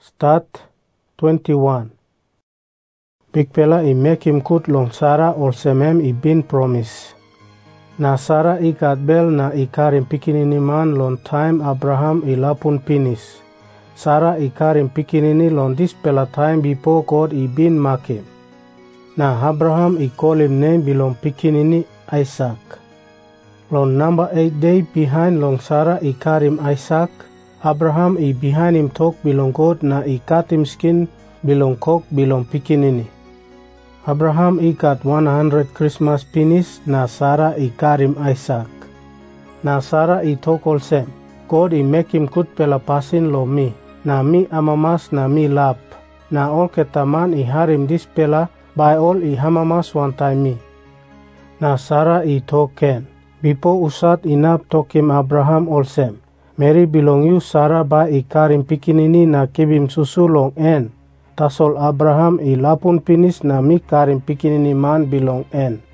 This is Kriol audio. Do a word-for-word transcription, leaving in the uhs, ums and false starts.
Start twenty-one. Bikpela i make him kut long Sarah olsem hem i bin promise. Na Sarah i gat bel na i karim pikinini man long time Abraham i lapun pinis. Sarah i karim pikinini long dispela time before God i bin make him. Na Abraham i call him name belong pikinini Isaac. Long number eight day behind long Sarah i karim Isaac, Abraham i behind him talk belong God na i cut him skin belong kok belong pikinini. Abraham i got one hundred Christmas pinis na Sarah i karim Isaac. Na Sarah i talk olsem, God i make him kut pela pasin lo mi, na mi amamas na mi lap, na ol ketaman i harim dis pela by all i hamamas one time mi. Na Sarah i talk ken, bipo usat inap talk him Abraham olsem, Mary belong you Sarah ba i karim pikinini na kibim susu long en. Tasol Abraham i lapun pinis na mi karim pikinini man belong en.